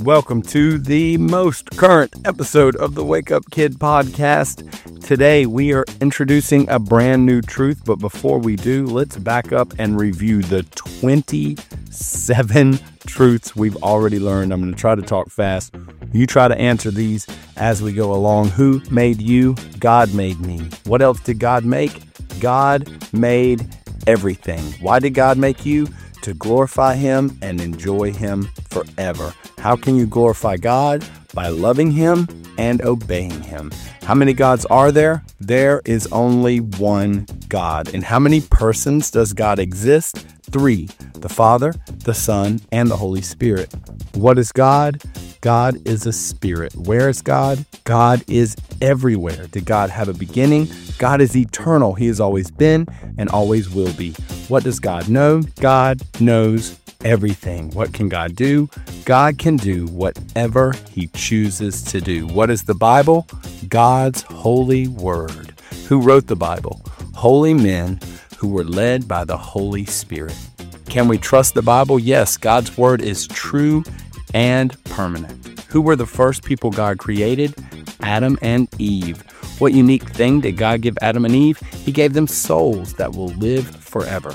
Welcome to the most current episode of the Wake Up Kid podcast. Today we are introducing a brand new truth, but before we do, let's back up and review the 27 truths we've already learned. I'm going to try to talk fast. You try to answer these as we go along. Who made you? God made me. What else did God make? God made everything. Why did God make you? To glorify Him and enjoy Him forever. How can you glorify God? By loving Him and obeying Him. How many gods are there? There is only one God. And how many persons does God exist? 3. The Father, the Son, and the Holy Spirit. What is God? God is a spirit. Where is God? God is everywhere. Did God have a beginning? God is eternal. He has always been and always will be. What does God know? God knows everything. What can God do? God can do whatever He chooses to do. What is the Bible? God's holy word. Who wrote the Bible? Holy men who were led by the Holy Spirit. Can we trust the Bible? Yes, God's word is true and permanent. Who were the first people God created? Adam and Eve. What unique thing did God give Adam and Eve? He gave them souls that will live forever.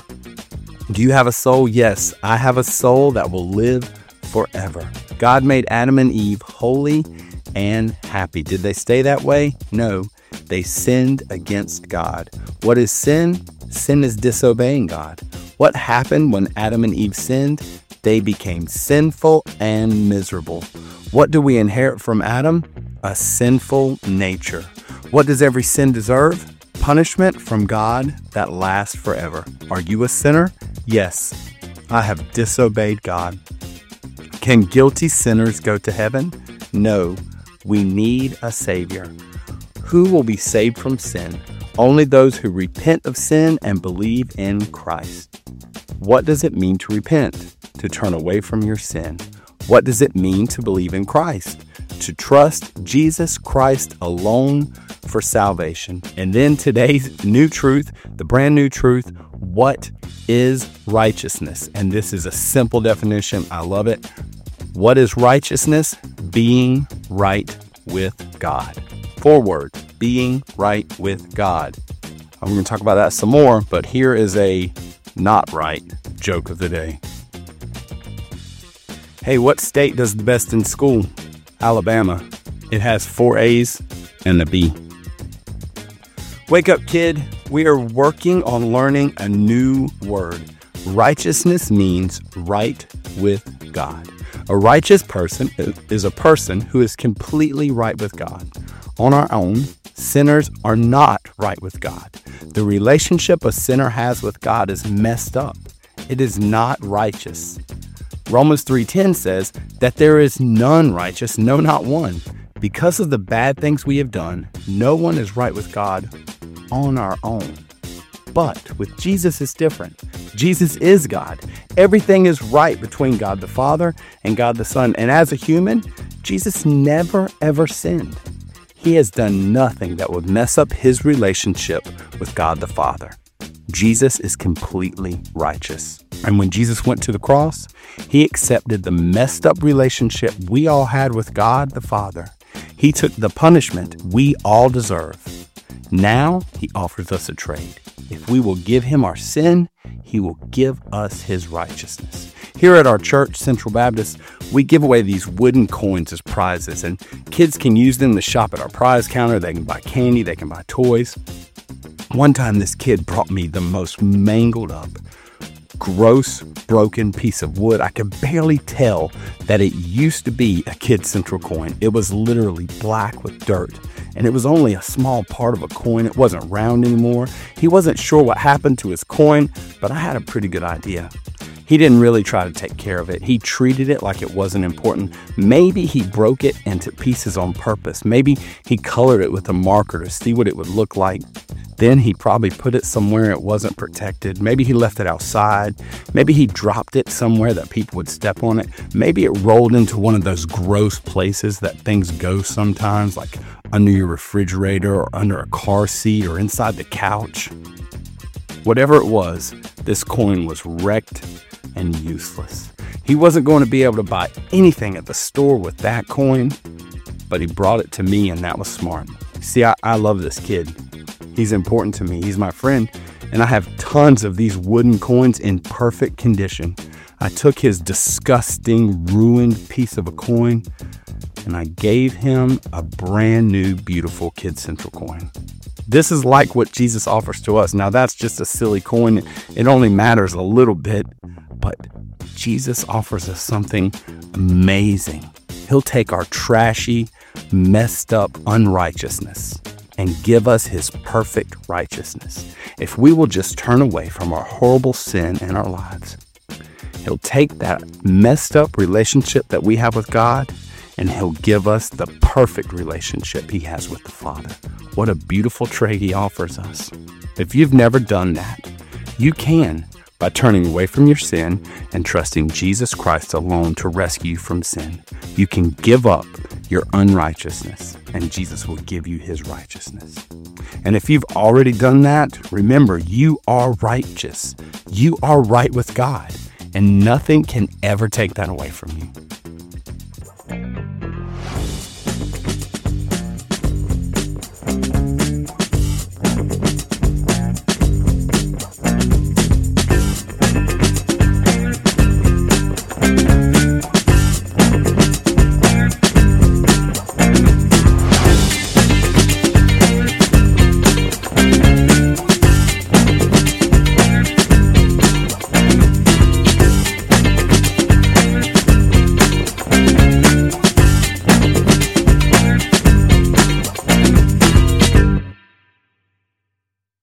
Do you have a soul? Yes, I have a soul that will live forever. God made Adam and Eve holy and happy. Did they stay that way? No, they sinned against God. What is sin? Sin is disobeying God. What happened when Adam and Eve sinned? They became sinful and miserable. What do we inherit from Adam? A sinful nature. What does every sin deserve? Punishment from God that lasts forever. Are you a sinner? Yes, I have disobeyed God. Can guilty sinners go to heaven? No, we need a Savior. Who will be saved from sin? Only those who repent of sin and believe in Christ. What does it mean to repent? To turn away from your sin. What does it mean to believe in Christ? To trust Jesus Christ alone for salvation. And then today's new truth, the brand new truth, what is righteousness? And this is a simple definition. I love it. What is righteousness? Being right with God. 4 words, being right with God. I'm going to talk about that some more, but here is a not right joke of the day. Hey, what state does the best in school? Alabama. It has 4 A's and a B. Wake up, kid. We are working on learning a new word. Righteousness means right with God. A righteous person is a person who is completely right with God. On our own, sinners are not right with God. The relationship a sinner has with God is messed up. It is not righteous. Romans 3:10 says that there is none righteous, no, not one. Because of the bad things we have done, no one is right with God on our own. But with Jesus, it's different. Jesus is God. Everything is right between God the Father and God the Son. And as a human, Jesus never, ever sinned. He has done nothing that would mess up His relationship with God the Father. Jesus is completely righteous. And when Jesus went to the cross, He accepted the messed up relationship we all had with God the Father. He took the punishment we all deserve. Now He offers us a trade. If we will give Him our sin, He will give us His righteousness. Here at our church, Central Baptist, we give away these wooden coins as prizes, and kids can use them to shop at our prize counter. They can buy candy, they can buy toys. One time this kid brought me the most mangled up, gross, broken piece of wood. I could barely tell that it used to be a Kid Central coin. It was literally black with dirt, and it was only a small part of a coin. It wasn't round anymore. He wasn't sure what happened to his coin, but I had a pretty good idea. He didn't really try to take care of it. He treated it like it wasn't important. Maybe he broke it into pieces on purpose. Maybe he colored it with a marker to see what it would look like. Then he probably put it somewhere it wasn't protected. Maybe he left it outside. Maybe he dropped it somewhere that people would step on it. Maybe it rolled into one of those gross places that things go sometimes, like under your refrigerator or under a car seat or inside the couch. Whatever it was, this coin was wrecked and useless. He wasn't going to be able to buy anything at the store with that coin, but he brought it to me, and that was smart. See, I love this kid. He's important to me. He's my friend, and I have tons of these wooden coins in perfect condition. I took his disgusting, ruined piece of a coin, and I gave him a brand new, beautiful Kid Central coin. This is like what Jesus offers to us. Now, that's just a silly coin. It only matters a little bit, but Jesus offers us something amazing. He'll take our trashy, messed up unrighteousness and give us his perfect righteousness. If we will just turn away from our horrible sin in our lives, he'll take that messed up relationship that we have with God, and he'll give us the perfect relationship he has with the Father. What a beautiful trade he offers us. If you've never done that, you can by turning away from your sin and trusting Jesus Christ alone to rescue you from sin. You can give up your unrighteousness, and Jesus will give you his righteousness. And if you've already done that, remember, you are righteous. You are right with God, and nothing can ever take that away from you.